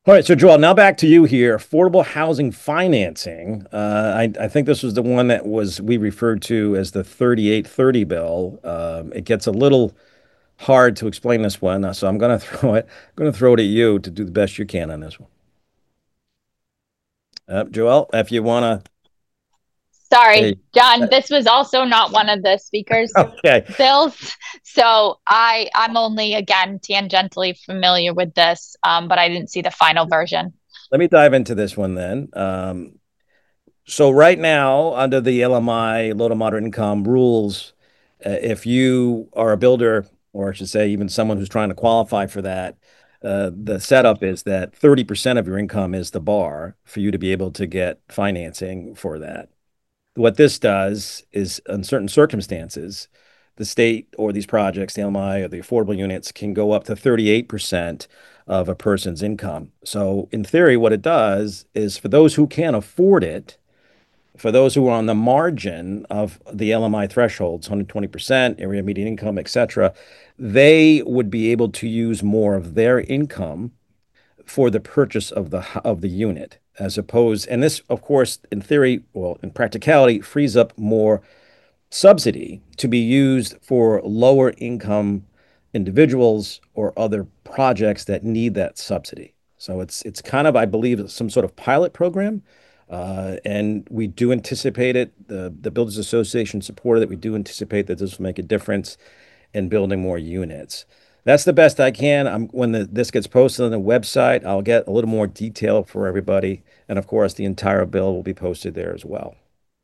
All right, so Joel, now back to you here. Affordable housing financing. I think this was the one that was we referred to as the 3830 bill. It gets a little hard to explain this one, so I'm going to throw it at you to do the best you can on this one. Joel, if you want to, Sorry, hey, John, this was also not one of the speakers' okay, bills. So I'm only again tangentially familiar with this, but I didn't see the final version. let me dive into this one then. So right now, under the LMI, low to moderate income rules, if you are a builder, or I should say, even someone who's trying to qualify for that, the setup is that 30% of your income is the bar for you to be able to get financing for that. What this does is, in certain circumstances, the state or these projects, the LMI or the affordable units, can go up to 38% of a person's income. So, in theory, what it does is for those who can't afford it, for those who are on the margin of the LMI thresholds, 120%, area median income, et cetera, they would be able to use more of their income for the purchase of the unit, as opposed, and this, of course, in theory, well, in practicality, frees up more subsidy to be used for lower income individuals or other projects that need that subsidy. So it's kind of, I believe, some sort of pilot program. And we do anticipate it. The Builders Association supported it. We do anticipate that this will make a difference in building more units. That's the best I can. When this gets posted on the website, I'll get a little more detail for everybody. And of course, the entire bill will be posted there as well.